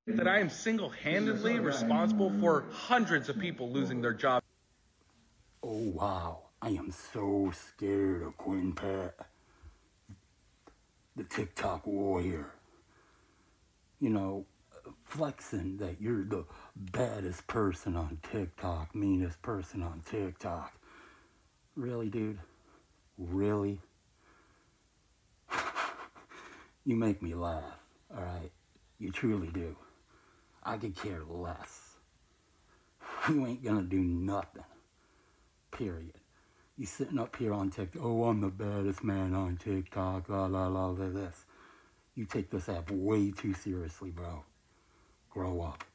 that I am single-handedly responsible for hundreds of people losing their jobs. Oh wow, I am so scared of Quinn Pat, the TikTok warrior. You know, flexing that you're the baddest person on TikTok, meanest person on TikTok. Really, dude? Really? You make me laugh, alright? You truly do. I could care less. You ain't gonna do nothing. Period. You sitting up here on TikTok, oh, I'm the baddest man on TikTok, la la la, this. You take this app way too seriously, bro. Grow up.